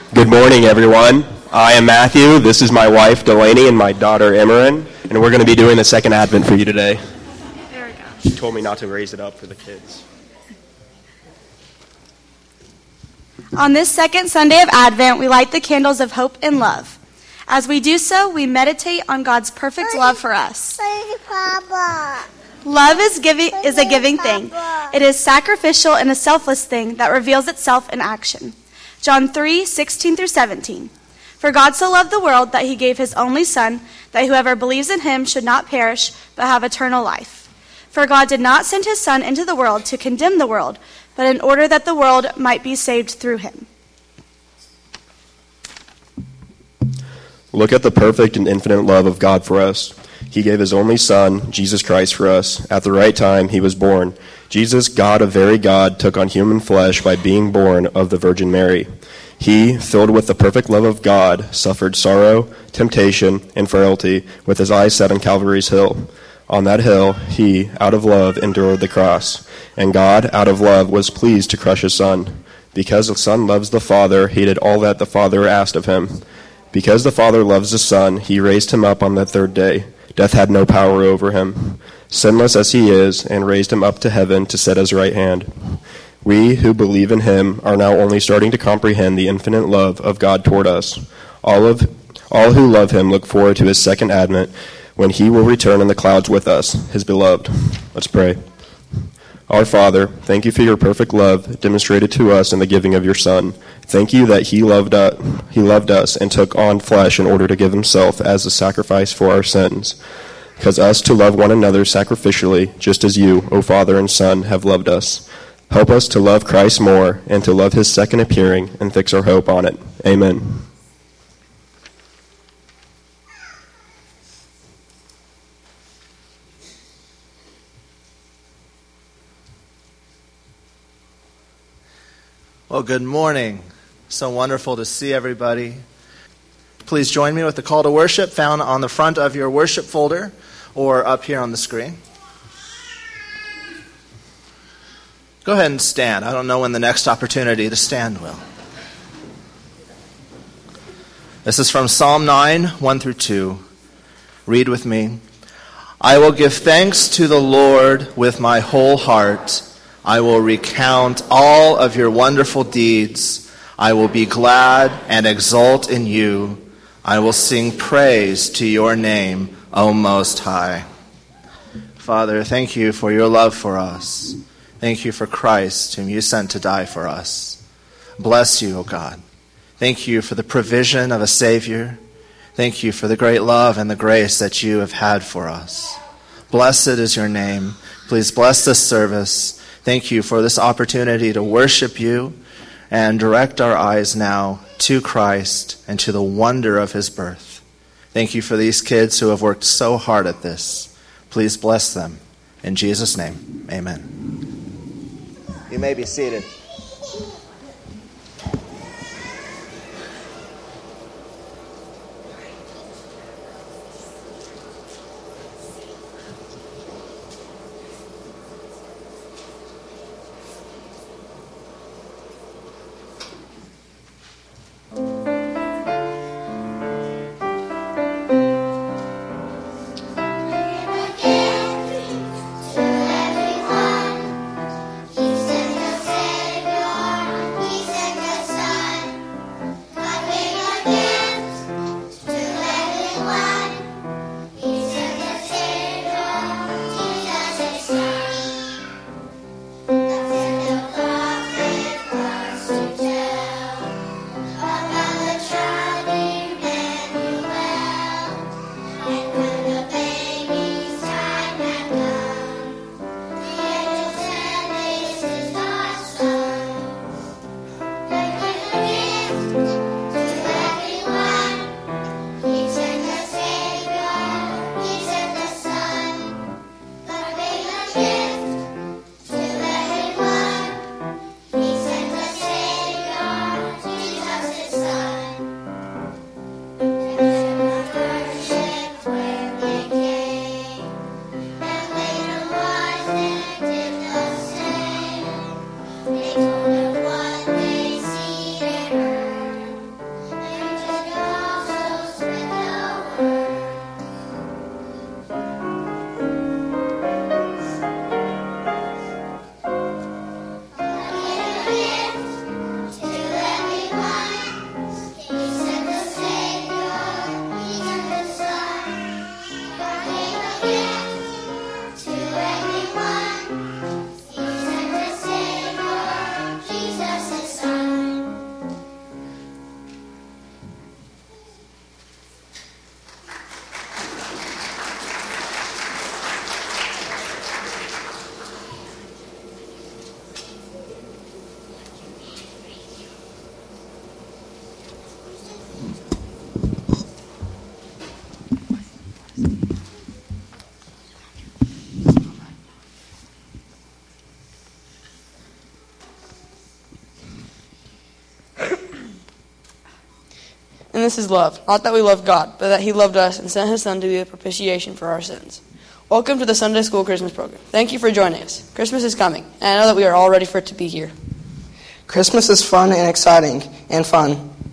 Good morning, everyone. I am Matthew. This is my wife, Delaney, and my daughter, Emerin, and we're going to be doing the second Advent for you today. There we go. She told me not to raise it up for the kids. On this second Sunday of Advent, we light the candles of hope and love. As we do so, we meditate on God's perfect love for us. Love is a giving thing. It is sacrificial and a selfless thing that reveals itself in action. John 3:16-17. For God so loved the world that he gave his only Son, that whoever believes in him should not perish, but have eternal life. For God did not send his Son into the world to condemn the world, but in order that the world might be saved through him. Look at the perfect and infinite love of God for us. He gave his only Son, Jesus Christ, for us. At the right time, he was born. Jesus, God of very God, took on human flesh by being born of the Virgin Mary. He, filled with the perfect love of God, suffered sorrow, temptation, and frailty with his eyes set on Calvary's hill. On that hill, he, out of love, endured the cross. And God, out of love, was pleased to crush his Son. Because the Son loves the Father, he did all that the Father asked of him. Because the Father loves the Son, he raised him up on the third day. Death had no power over him. Sinless as he is, and raised him up to heaven to sit at his right hand. We who believe in him are now only starting to comprehend the infinite love of God toward us. All who love him look forward to his second advent, when he will return in the clouds with us, his beloved. Let's pray. Our Father, thank you for your perfect love demonstrated to us in the giving of your Son. Thank you that he loved us and took on flesh in order to give himself as a sacrifice for our sins. Cause us to love one another sacrificially, just as you, O Father and Son, have loved us. Help us to love Christ more and to love his second appearing and fix our hope on it. Amen. Well, good morning. So wonderful to see everybody. Please join me with the call to worship found on the front of your worship folder or up here on the screen. Go ahead and stand. I don't know when the next opportunity to stand will. This is from Psalm 9, 1-2. Read with me. I will give thanks to the Lord with my whole heart. I will recount all of your wonderful deeds. I will be glad and exult in you. I will sing praise to your name, O Most High. Father, thank you for your love for us. Thank you for Christ, whom you sent to die for us. Bless you, O God. Thank you for the provision of a Savior. Thank you for the great love and the grace that you have had for us. Blessed is your name. Please bless this service. Thank you for this opportunity to worship you and direct our eyes now to Christ and to the wonder of his birth. Thank you for these kids who have worked so hard at this. Please bless them. In Jesus' name, amen. You may be seated. Everyone, he sent the Savior. this is love, not that we love God, but that he loved us and sent his Son to be the propitiation for our sins. Welcome to the Sunday School Christmas program. Thank you for joining us. Christmas is coming, and I know that we are all ready for it to be here. Christmas is fun and exciting and fun.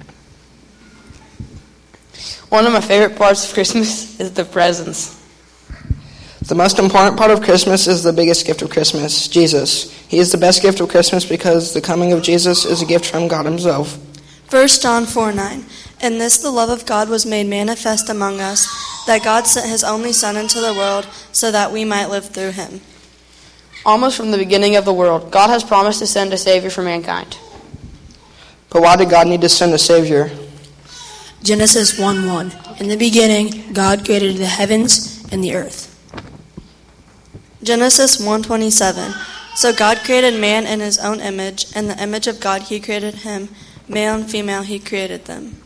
One of my favorite parts of Christmas is the presents. The most important part of Christmas is the biggest gift of Christmas, Jesus. He is the best gift of Christmas because the coming of Jesus is a gift from God himself. 1 John 4:9. In this the love of God was made manifest among us, that God sent his only Son into the world so that we might live through him. Almost from the beginning of the world, God has promised to send a Savior for mankind. But why did God need to send a Savior? Genesis 1:1. In the beginning, God created the heavens and the earth. Genesis 1:27. So God created man in his own image, and the image of God he created him, male and female he created them.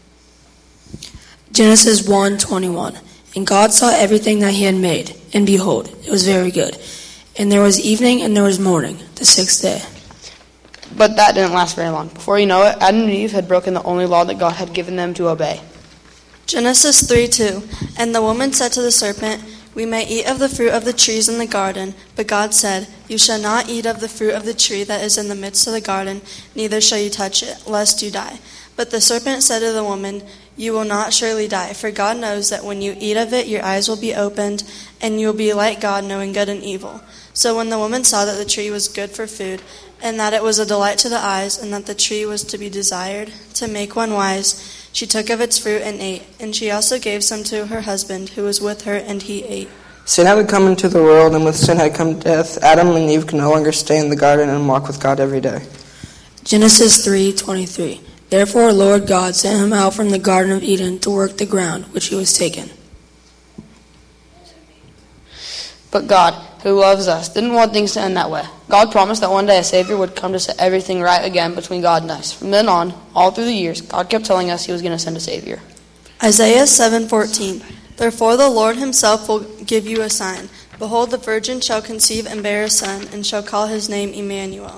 Genesis 1:21. And God saw everything that he had made, and behold, it was very good. And there was evening and there was morning, the sixth day. But that didn't last very long. Before you know it, Adam and Eve had broken the only law that God had given them to obey. Genesis 3:2. And the woman said to the serpent, We may eat of the fruit of the trees in the garden, but God said, You shall not eat of the fruit of the tree that is in the midst of the garden, neither shall you touch it, lest you die. But the serpent said to the woman, You will not surely die, for God knows that when you eat of it, your eyes will be opened, and you will be like God, knowing good and evil. So when the woman saw that the tree was good for food, and that it was a delight to the eyes, and that the tree was to be desired, to make one wise, she took of its fruit and ate. And she also gave some to her husband, who was with her, and he ate. Sin had come into the world, and with sin had come death. Adam and Eve could no longer stay in the garden and walk with God every day. Genesis 3:23. Therefore Lord God sent him out from the Garden of Eden to work the ground which he was taken. But God, who loves us, didn't want things to end that way. God promised that one day a Savior would come to set everything right again between God and us. From then on, all through the years, God kept telling us he was going to send a Savior. Isaiah 7:14. Therefore the Lord himself will give you a sign. Behold, the virgin shall conceive and bear a son, and shall call his name Emmanuel.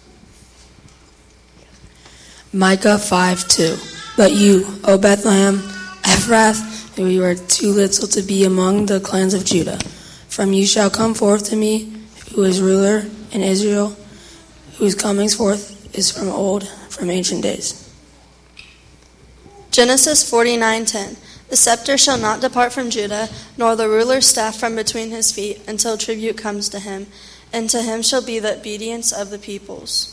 Micah 5:2. But you, O Bethlehem Ephrath, you are too little to be among the clans of Judah. From you shall come forth to me, who is ruler in Israel, whose comings forth is from old, from ancient days. Genesis 49:10. The scepter shall not depart from Judah, nor the ruler's staff from between his feet, until tribute comes to him, and to him shall be the obedience of the peoples.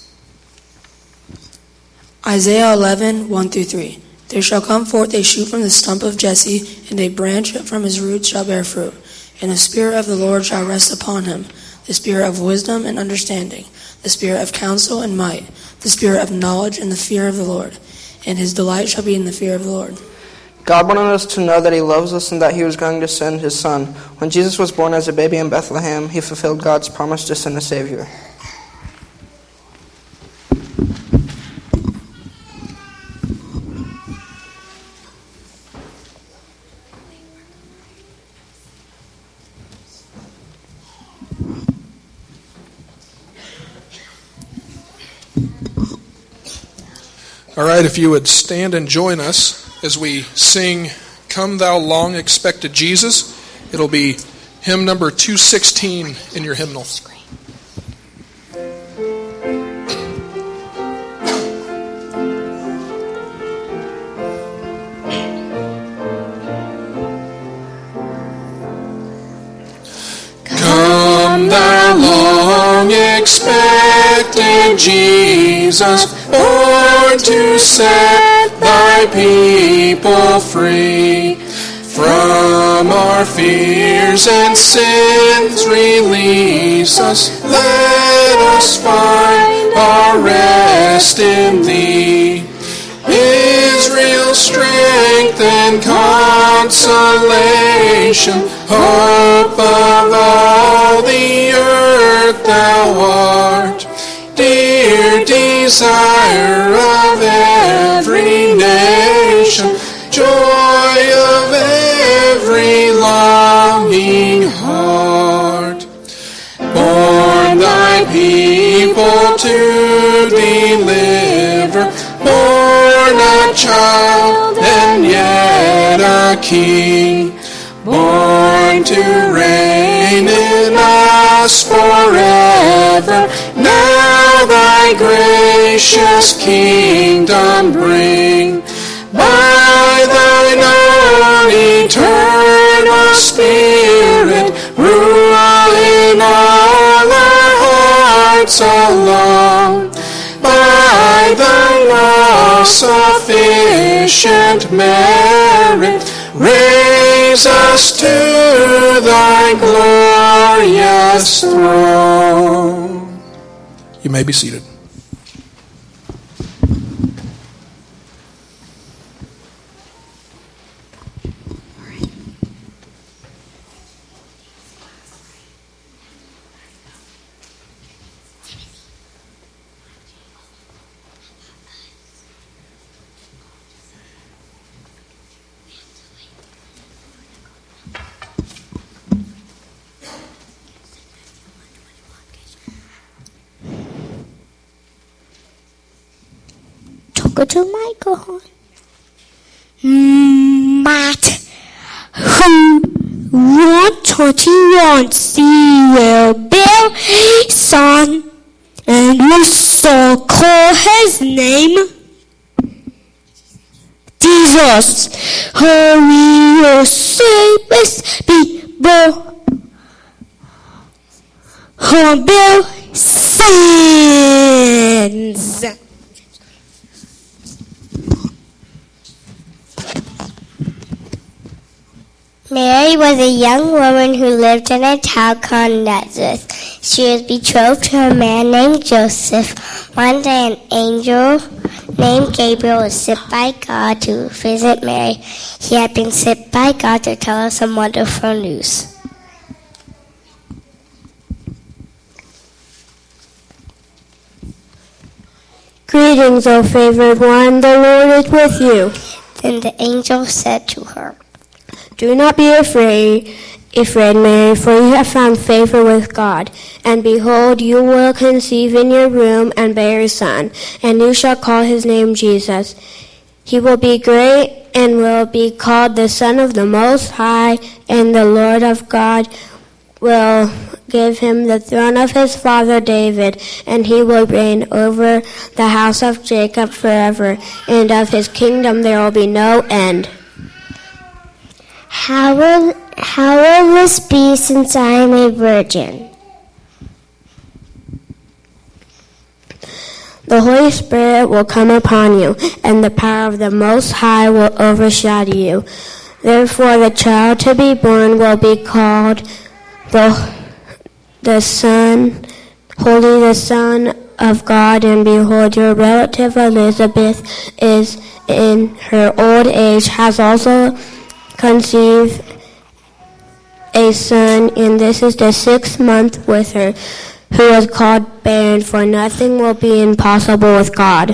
Isaiah 11:1-3. There shall come forth a shoot from the stump of Jesse, and a branch from his roots shall bear fruit. And the Spirit of the Lord shall rest upon him, the Spirit of wisdom and understanding, the Spirit of counsel and might, the Spirit of knowledge and the fear of the Lord. And his delight shall be in the fear of the Lord. God wanted us to know that he loves us and that he was going to send his Son. When Jesus was born as a baby in Bethlehem, he fulfilled God's promise to send a Savior. All right, if you would stand and join us as we sing Come Thou Long Expected Jesus. It'll be hymn number 216 in your hymnal. Come Thou long expected Jesus, born to set thy people free. From our fears and sins release us. Let us find our rest in thee. Israel's strength and consolation, hope of all the earth thou art. Dear desire of every nation, joy of every longing heart. Born thy people to deliver, born born a child and yet a king, born to reign in us forever. Now thy gracious kingdom bring, by thine own eternal Spirit, rule in all our hearts alone. By thine all-sufficient merit, raise us to thy glorious throne. You may be seated. Go to microphone. Matt, who wants will bear son, and you shall call his name Jesus, who will save his people who bear sins. Mary was a young woman who lived in a town called Nazareth. She was betrothed to a man named Joseph. One day an angel named Gabriel was sent by God to visit Mary. He had been sent by God to tell her some wonderful news. Greetings, O favored one, the Lord is with you. Then the angel said to her, Do not be afraid, Mary, for you have found favor with God. And behold, you will conceive in your womb and bear a son, and you shall call his name Jesus. He will be great and will be called the Son of the Most High, and the Lord of God will give him the throne of his father David, and he will reign over the house of Jacob forever, and of his kingdom there will be no end. How will this be, since I am a virgin? The Holy Spirit will come upon you, and the power of the Most High will overshadow you. Therefore the child to be born will be called the Son of God. And behold, your relative Elizabeth is in her old age, has also conceived a son, and this is the 6th month with her, who is called barren, for nothing will be impossible with God.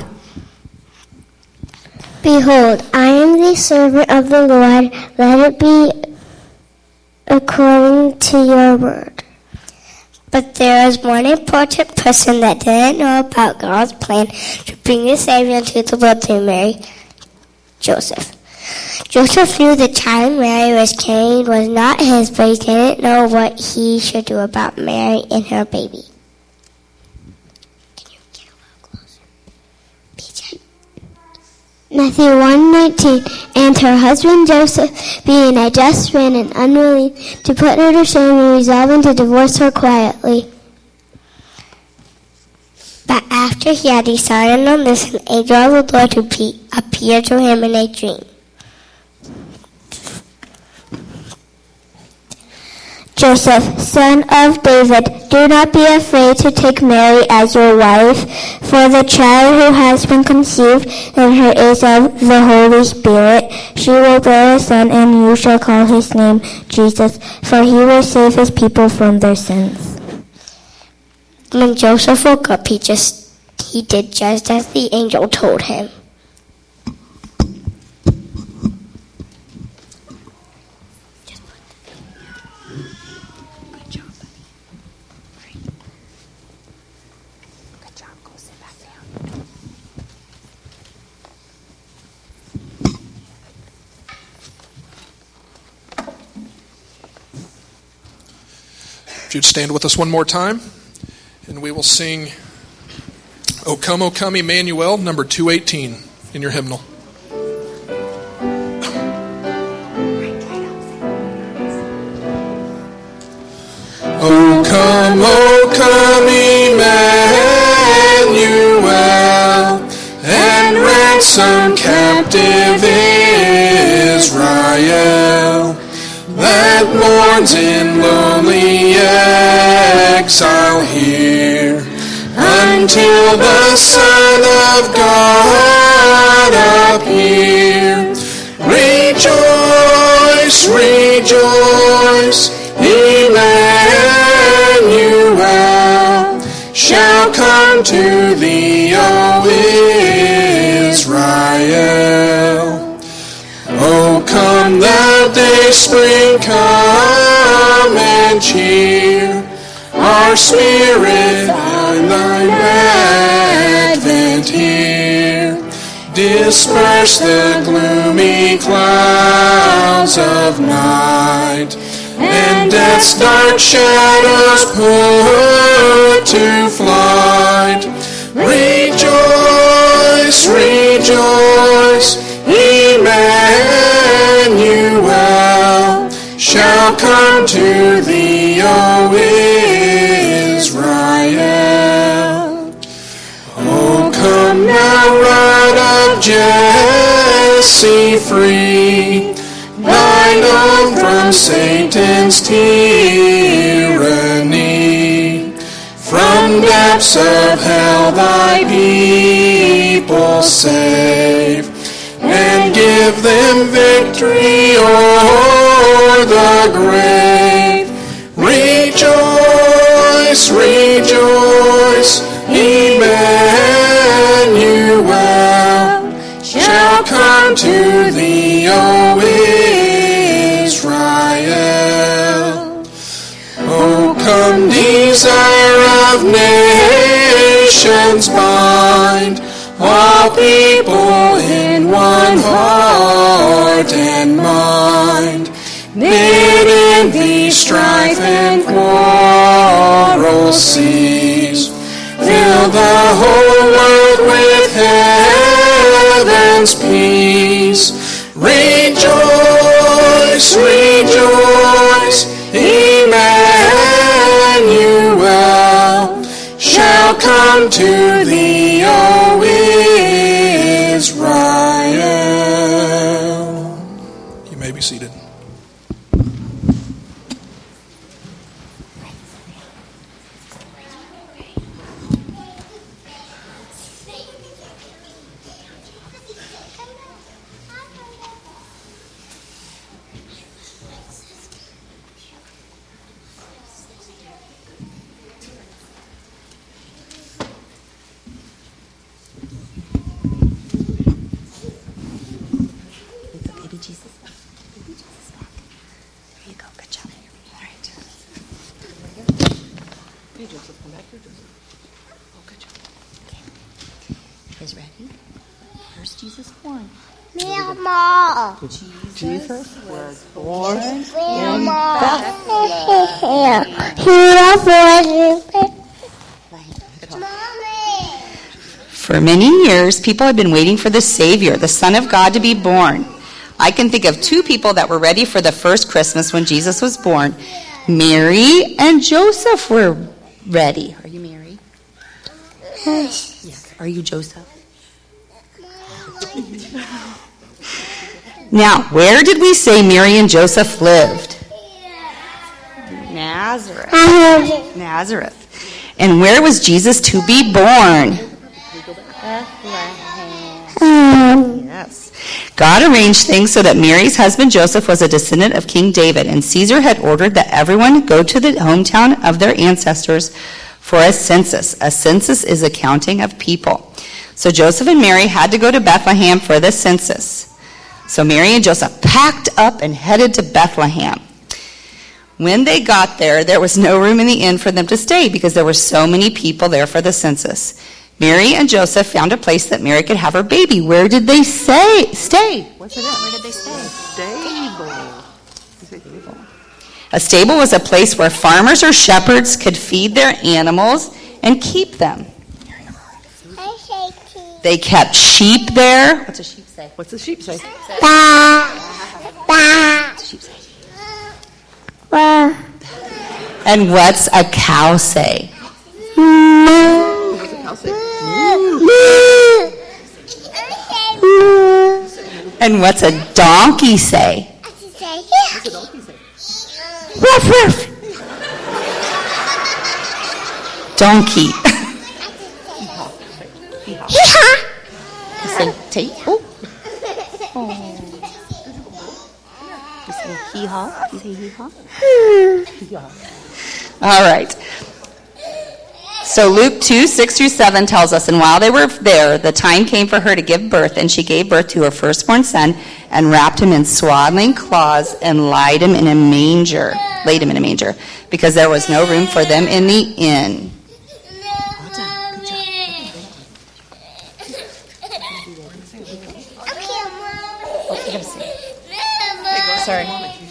Behold, I am the servant of the Lord. Let it be according to your word. But there is one important person that didn't know about God's plan to bring the Savior into the world through Mary, Joseph. Joseph knew the child Mary was carrying was not his, but he didn't know what he should do about Mary and her baby. Can you get a little closer? PJ. Matthew 1:19, and her husband Joseph, being a just man and unwilling to put her to shame, and resolving to divorce her quietly. But after he had decided on this, an angel of the Lord appeared to him in a dream. Joseph, son of David, do not be afraid to take Mary as your wife, for the child who has been conceived in her is of the Holy Spirit. She will bear a son, and you shall call his name Jesus, for he will save his people from their sins. When Joseph woke up, he did just as the angel told him. If you'd stand with us one more time, and we will sing O Come, Emmanuel, number 218 in your hymnal. O come, Emmanuel, and ransom captive Israel, that mourns in lonely exile here, until the Son of God appear. Rejoice, rejoice, Emmanuel shall come to thee, O Israel. O come, thou dayspring, come and cheer our spirit on thine advent here. Disperse the gloomy clouds of night, and death's dark shadows put to flight. Rejoice, rejoice, Emmanuel shall come to thee, O Israel. O come now, Rod of Jesse, free thine own from Satan's tyranny. From depths of hell thy people save, and give them victory o'er the grave. Rejoice, rejoice, Emmanuel shall come to thee, O Israel. O come, desire of nations, bind all people in one heart and mind. Bid in thee strife and quarrel cease. Fill the whole world with heaven's peace. Rejoice, rejoice, Emmanuel shall come to thee, O Israel. You may be seated. Jesus was born in For many years, people have been waiting for the Savior, the Son of God, to be born. I can think of two people that were ready for the first Christmas when Jesus was born. Mary and Joseph were ready. Are you Mary? Yes. Are you Joseph? Now, where did we say Mary and Joseph lived? Nazareth. Nazareth. And where was Jesus to be born? Bethlehem. Yes. God arranged things so that Mary's husband Joseph was a descendant of King David, and Caesar had ordered that everyone go to the hometown of their ancestors for a census. A census is a counting of people. So Joseph and Mary had to go to Bethlehem for the census. So Mary and Joseph packed up and headed to Bethlehem. When they got there, there was no room in the inn for them to stay because there were so many people there for the census. Mary and Joseph found a place that Mary could have her baby. Where did they stay? What's it at? Where did they stay? Stable. A stable was a place where farmers or shepherds could feed their animals and keep them. They kept sheep there. What's a sheep say? What's the sheep say? And what's a cow say? What's a cow say? And what's a donkey say? What's a donkey say? Ruff, ruff. Donkey. Say take. Oh. You say hee-haw? You say hee-haw? All right. So Luke 2, 6 through 7 tells us, and while they were there, the time came for her to give birth, and she gave birth to her firstborn son, and wrapped him in swaddling cloths, and laid him in a manger, because there was no room for them in the inn. Sorry.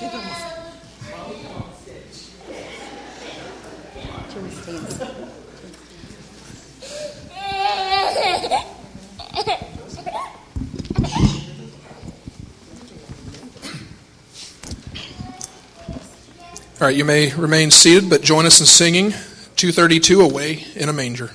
All right, you may remain seated, but join us in singing 232, Away in a Manger.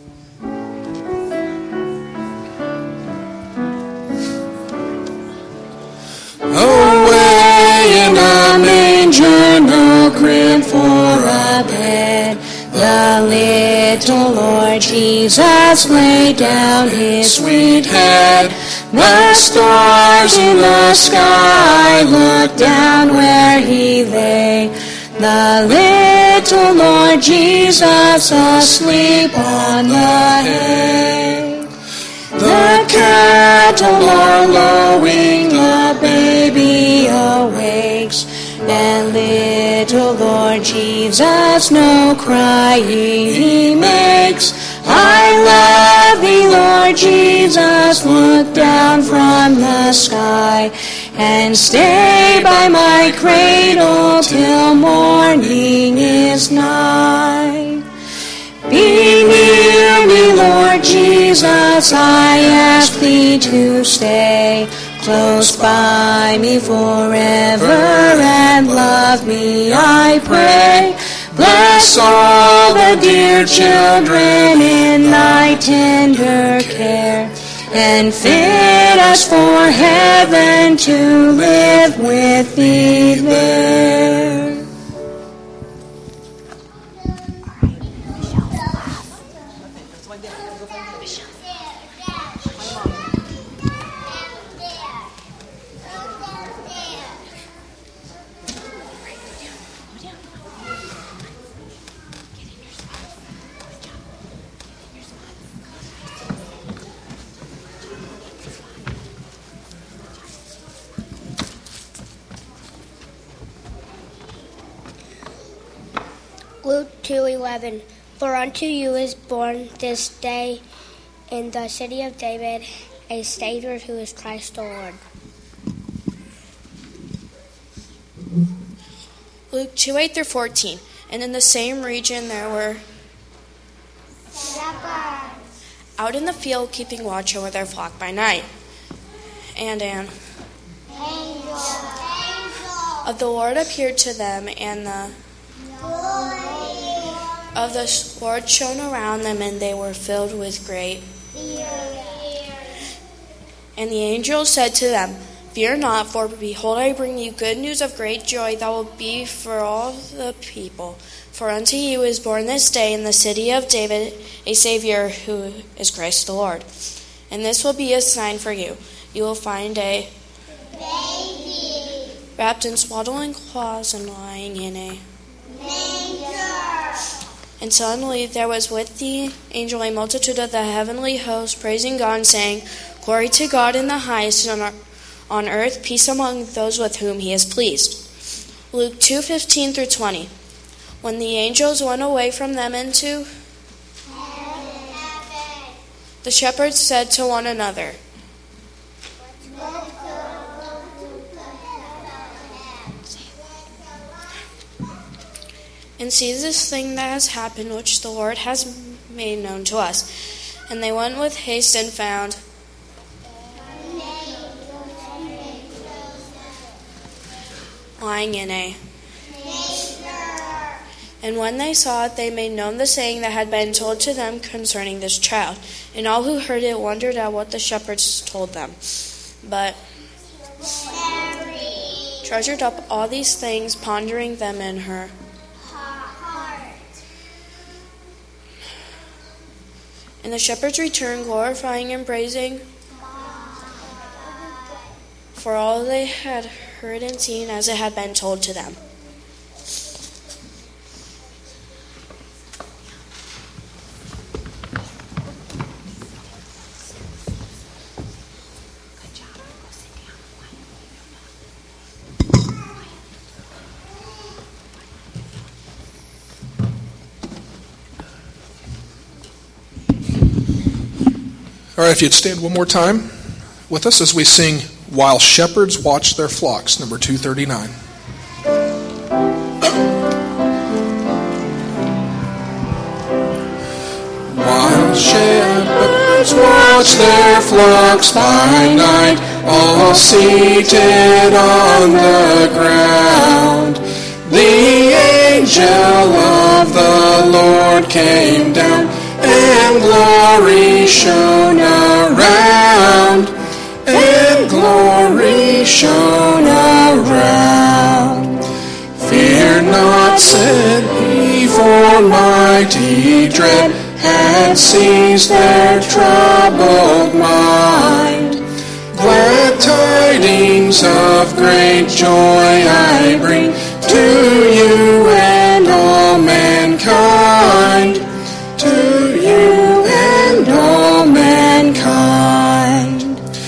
Away in a manger, no crib for a bed, the little Lord Jesus laid down his sweet head. The stars in the sky looked down where he lay, the little Lord Jesus asleep on the hay. The cattle are lowing, the baby awakes, and little Lord Jesus no crying he makes. I love thee, Lord Jesus, look down from the sky, and stay by my cradle till morning is nigh. Be near me, Lord Jesus, I ask thee to stay close by me forever, and love me, I pray. Bless all the dear children in thy tender care, and fit us for heaven to live with thee there. Luke 2:11. For unto you is born this day in the city of David a Savior who is Christ the Lord. Luke 2:8-14. And in the same region there were out in the field keeping watch over their flock by night. And an angel of the Lord appeared to them, and the of the Lord shone around them, and they were filled with great fear. And the angel said to them, Fear not, for behold, I bring you good news of great joy that will be for all the people. For unto you is born this day in the city of David a Savior, who is Christ the Lord. And this will be a sign for you. You will find a baby wrapped in swaddling cloths and lying in a manger. And suddenly there was with the angel a multitude of the heavenly host, praising God and saying, Glory to God in the highest, and on earth peace among those with whom he is pleased. Luke 2:15-20. When the angels went away from them into the shepherds said to one another, and see this thing that has happened, which the Lord has made known to us. And they went with haste and found lying in a manger. And when they saw it, they made known the saying that had been told to them concerning this child. And all who heard it wondered at what the shepherds told them. But treasured up all these things, pondering them in her heart. And the shepherds returned, glorifying and praising for all they had heard and seen as it had been told to them. All right, if you'd stand one more time with us as we sing While Shepherds Watch Their Flocks, number 239. While shepherds watch their flocks by night, all seated on the ground, the angel of the Lord came down, and glory shone around, and glory shone around. Fear not, said he, for mighty dread had seized their troubled mind. Glad tidings of great joy I bring to you and all mankind, to you and all mankind.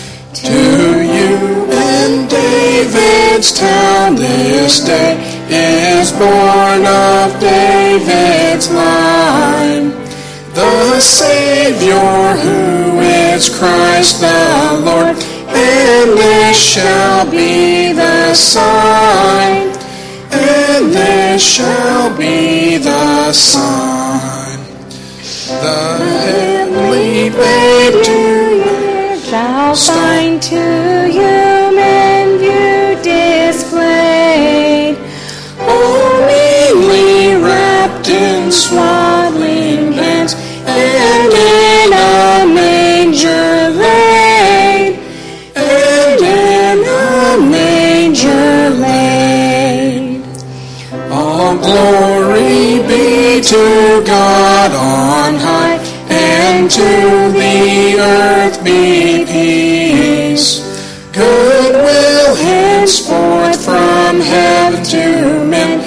To you and David's town this day is born of David's line the Savior, who is Christ the Lord, and this shall be the sign, and this shall be the sign. The heavenly babe to you shall find, to you men view displayed, all meanly wrapped in swaddling bands, and in a manger laid, and in a manger laid. All glory be to God on high, and to the earth be peace. Goodwill henceforth from heaven to men,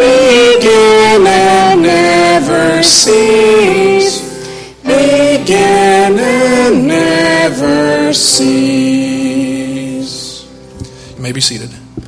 begin and never cease, begin and never cease. You may be seated.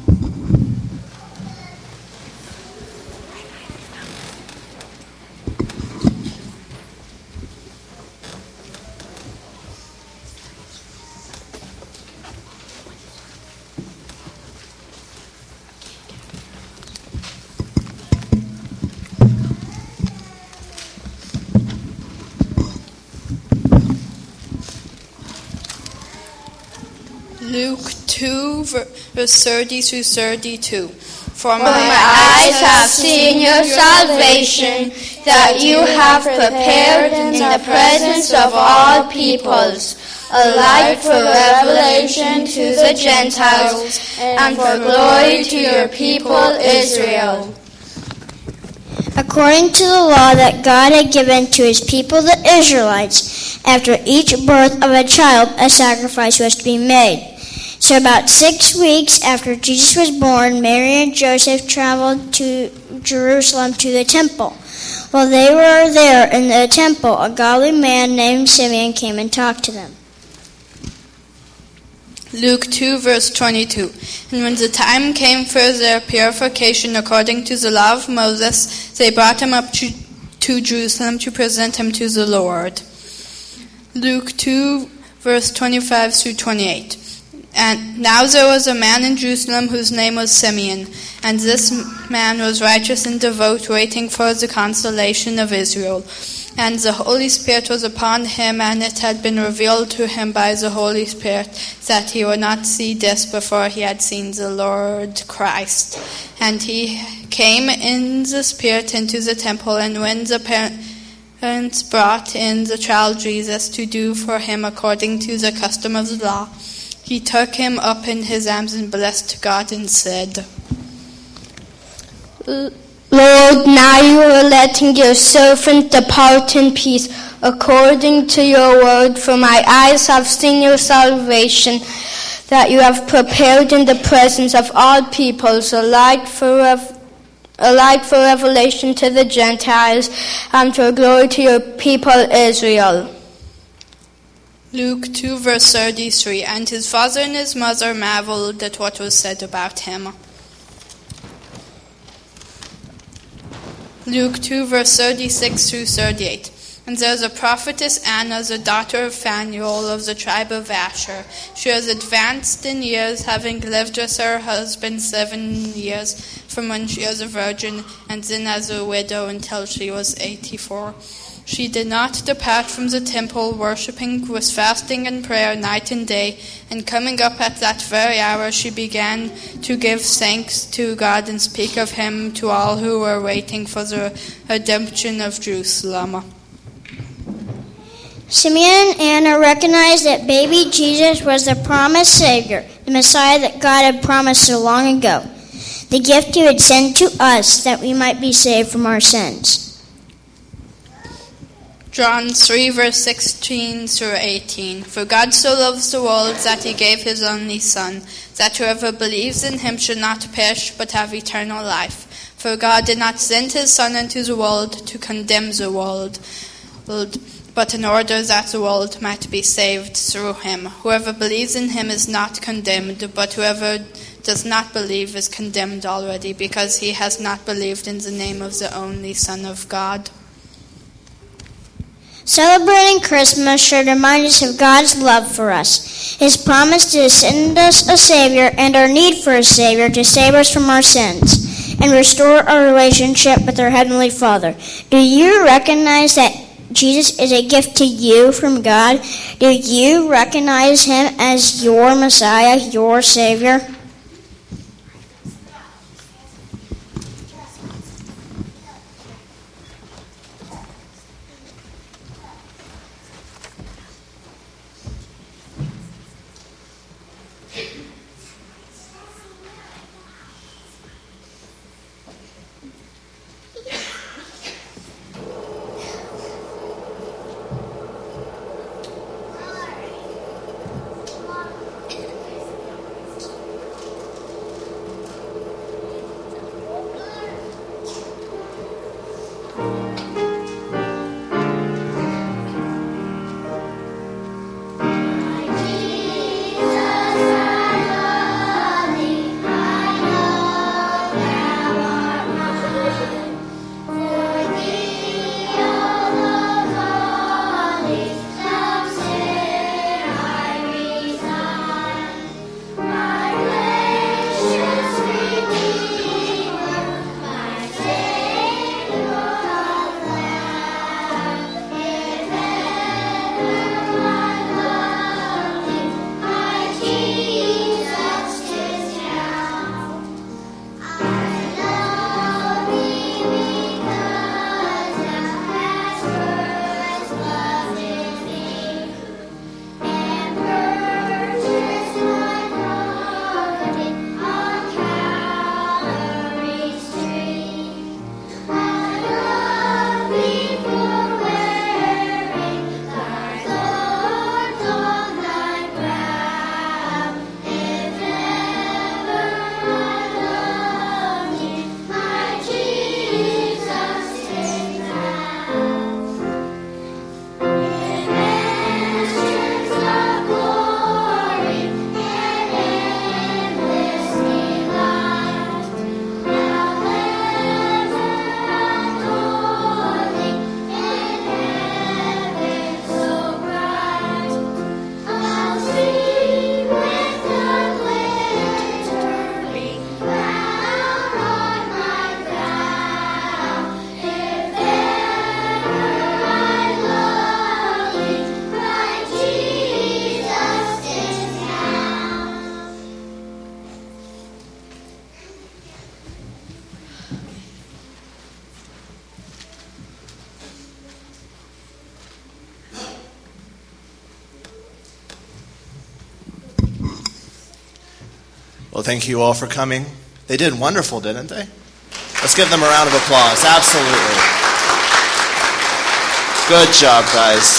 Luke 2, verse 30 through 32. For my eyes have seen your salvation, that you have prepared in the presence of all peoples, a light for revelation to the Gentiles, and for glory to your people Israel. According to the law that God had given to his people the Israelites, after each birth of a child, a sacrifice was to be made. So about 6 weeks after Jesus was born, Mary and Joseph traveled to Jerusalem to the temple. While they were there in the temple, a godly man named Simeon came and talked to them. Luke 2, verse 22. And when the time came for their purification according to the law of Moses, they brought him up to Jerusalem to present him to the Lord. Luke 2, verse 25 through 28. And now there was a man in Jerusalem whose name was Simeon, and this man was righteous and devout, waiting for the consolation of Israel. And the Holy Spirit was upon him, and it had been revealed to him by the Holy Spirit that he would not see death before he had seen the Lord Christ. And he came in the Spirit into the temple, and when the parents brought in the child Jesus to do for him according to the custom of the law, he took him up in his arms and blessed God and said, Lord, now you are letting your servant depart in peace, according to your word, for my eyes have seen your salvation, that you have prepared in the presence of all peoples a light for revelation to the Gentiles, and for glory to your people Israel. Luke 2, verse 33. And his father and his mother marveled at what was said about him. Luke 2, verse 36 through 38. And there was a prophetess Anna, the daughter of Phanuel of the tribe of Asher. She was advanced in years, having lived with her husband 7 years, from when she was a virgin, and then as a widow until she was 84. She did not depart from the temple, worshipping with fasting and prayer night and day. And coming up at that very hour, she began to give thanks to God and speak of him to all who were waiting for the redemption of Jerusalem. Simeon and Anna recognized that baby Jesus was the promised Savior, the Messiah that God had promised so long ago, the gift he would send to us that we might be saved from our sins. John 3, verse 16 through 18. For God so loves the world that he gave his only Son, that whoever believes in him should not perish but have eternal life. For God did not send his Son into the world to condemn the world, but in order that the world might be saved through him. Whoever believes in him is not condemned, but whoever does not believe is condemned already, because he has not believed in the name of the only Son of God. Celebrating Christmas should remind us of God's love for us, his promise to send us a Savior, and our need for a Savior to save us from our sins and restore our relationship with our Heavenly Father. Do you recognize that Jesus is a gift to you from God? Do you recognize him as your Messiah, your Savior? Well, thank you all for coming. They did wonderful, didn't they? Let's give them a round of applause. Absolutely. Good job, guys.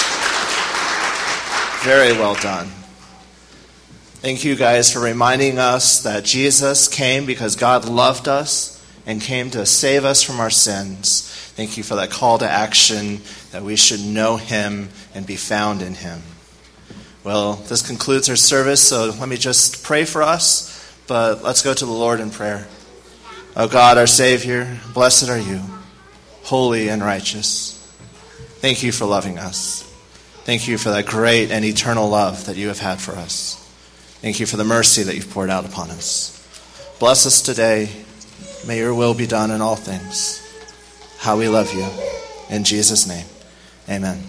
Very well done. Thank you guys for reminding us that Jesus came because God loved us and came to save us from our sins. Thank you for that call to action that we should know him and be found in him. Well, this concludes our service, so let me just pray for us, but let's go to the Lord in prayer. Oh God, our Savior, blessed are you, holy and righteous. Thank you for loving us. Thank you for that great and eternal love that you have had for us. Thank you for the mercy that you've poured out upon us. Bless us today. May your will be done in all things. How we love you. In Jesus' name, amen.